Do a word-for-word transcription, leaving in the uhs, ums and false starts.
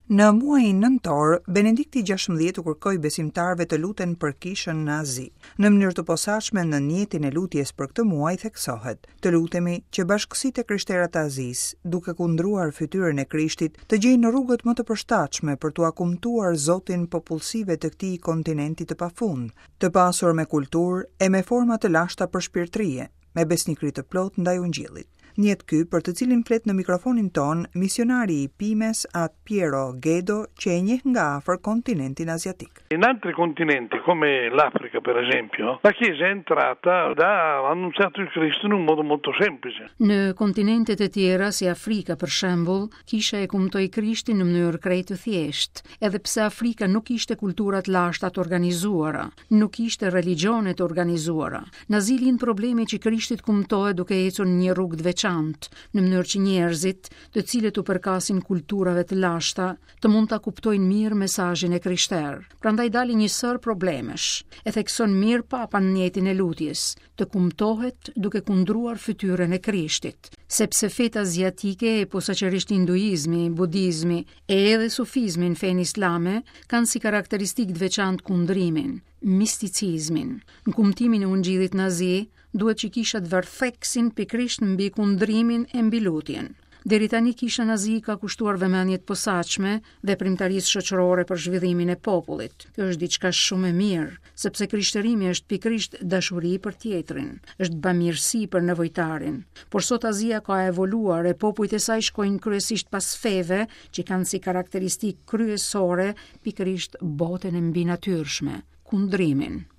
Në muajin nëntor, Benedikti gjashtëmbëdhjetë u kërkoi besimtarëve të luten për kishën nazi. Në mënyrë të posaçme në njetin e lutjes për këtë muaj theksohet: të lutemi që bashkësitë e krishterët të Azisë, duke kundruar fytyrën e Krishtit, të gjejnë rrugët më të përshtatshme për t'u akumtuar Zotin popullsive të këtij kontinenti të pafund, të pasur me kulturë e me forma të lashta për shpirtërie, me besnikëri të plotë ndaj Ungjillit. Njet ky për të cilin flet në mikrofonin ton misionari i Pimes at Piero Gedo, që e njeh nga afër kontinentin asiatic. In altri continenti, come l'Africa per esempio, la Chiesa è entrata da annunciato il Cristo in un modo molto semplice. Në kontinente të tjera si Afrika për shembull, Kisha e kumtoi Krishtin në mënyrë krejt të thjeshtë, edhe pse Afrika nuk kishte kultura të lashta të organizuara, nuk kishte religione të organizuara. Na zilin problemi që Krishtit kumtohet duke ecur në një rrugë të veçantë, në mënyrë që njerëzit, të cilët u përkasin kulturave të lashta, të mund ta kuptojnë mirë mesazhin e krishterë. Prandaj dali një sër problemesh. E thekson mirë Papa në njetin e lutjes, të kumtohet duke kundruar fytyrën e Krishtit, sepse fetë aziatike e posaçërisht hinduizmi, budizmi e edhe sufizmi në fenë islame kanë si karakteristikë të veçantë kundrimin, misticizmin. Në kumtimin e Ungjillit nazi, duhet që kisha të vërtheksin pikërisht mbi kundrimin e mbi lutjen. Deri tani Kisha nazi ka kushtuar vëmendje të posaçme veprimtarisë shoqërore për zhvillimin e popullit. Kjo është diçka shumë e mirë, sepse krishterimi është pikërisht dashuri për tjetrin, është bamirësi për nevojtarin. Por sot Azia ka evoluar e popujt e saj shkojnë kryesisht pas feve që kanë si karakteristikë kryesore pikërisht botën e mbinatyrshme, kundrimin.